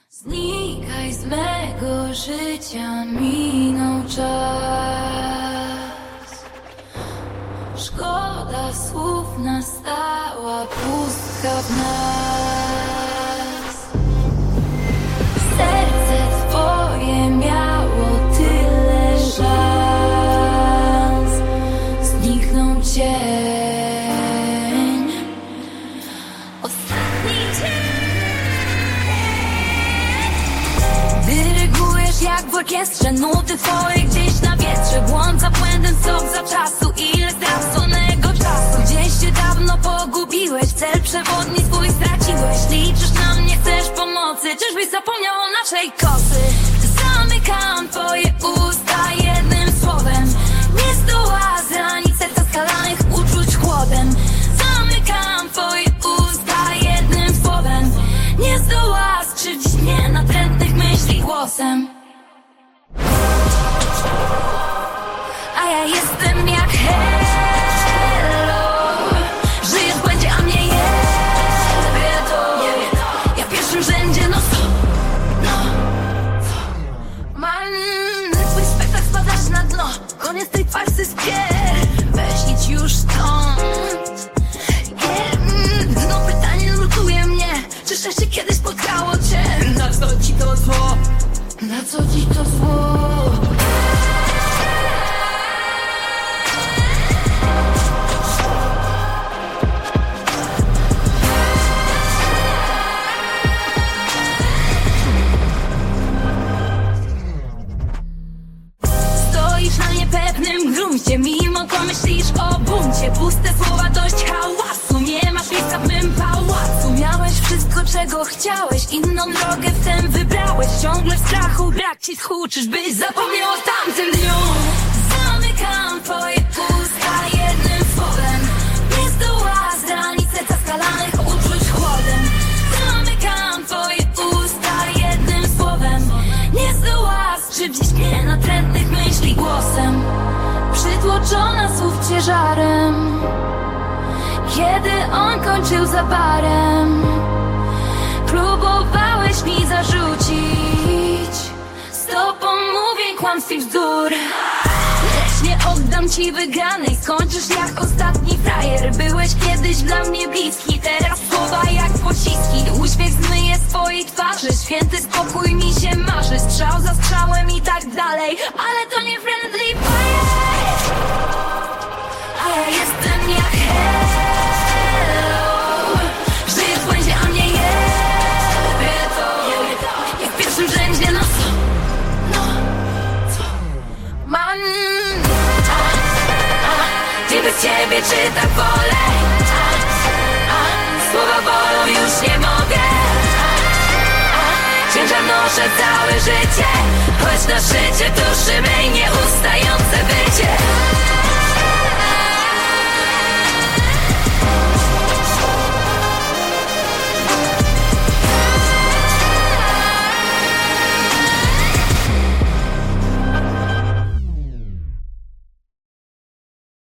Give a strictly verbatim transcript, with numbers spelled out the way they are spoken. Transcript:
Znikaj z mego życia, minął czas. Szkoda słów, nastała pustka w nas. Serce twoje miało tyle szans. Zniknął cień, ostatni dzień. Dyrygujesz jak w orkiestrze, nuty twoje gdzieś na wietrze. Błąd za błędem, sok za czasu, ile straconego czasu. Gdzieś się dawno pogubiłeś, cel przewodni swój straciłeś. Liczysz na mnie, chcesz pomocy, czyżbyś zapomniał o naszej kosy? Zamykam twoje usta jednym słowem. Nie zdoła zranić serca skalanych uczuć chłodem. Zamykam twoje usta jednym słowem. Nie zdoła skrzywdzić mnie natrętnych myśli głosem. A ja jestem jak hello. Żyjesz w błędzie, a mnie jebie to. Ja w pierwszym rzędzie, no co? No co? Man, twój spektakl spadasz na dno. Koniec tej farsy spier. Weź idź już stąd. Yeah, no pytanie nurtuje mnie. Czy szczęście kiedyś spotkało cię? Na co ci to zło? Na co ci to zło? Stoisz na niepewnym gruncie, mimo to myślisz o buncie. Puste słowa, dość hałasu, nie masz miejsca w mym pałacu. Miałeś wszystko, czego chciałeś, inną drogę wtem wybrałeś. Ciągle w strachu, brak ci tchu, czyżbyś zapomniał o tamtym dniu? Zamykam twoje usta jednym słowem. Nie zdoła zranić serca skalanych uczuć chłodem. Zamykam twoje usta jednym słowem. Nie zdoła skrzywdzić mnie natrętnych myśli głosem. Przytłoczona słów ciężarem, kiedy on kończył za barem. Próbowałeś mi zarzucić z tobą mówię kłamstw i bzdur. Lecz nie oddam ci wygranej, skończysz jak ostatni frajer. Byłeś kiedyś dla mnie bliski, teraz słowa jak pociski. Uśmiech zmyje z twojej twarzy, święty spokój mi się marzy. Strzał za strzałem i tak dalej, ale to nie friendly fire. A ja jestem jak hello. Żyję w błędzie, a mnie jebie to. Jak w pierwszym rzędzie, no co? No co? Man, a, a, gdzie bez ciebie, czy tak wolę? A, a, słowa bolą, już nie mogę. A, a, ciężar noszę całe życie, choć na szczycie tuszy mnie.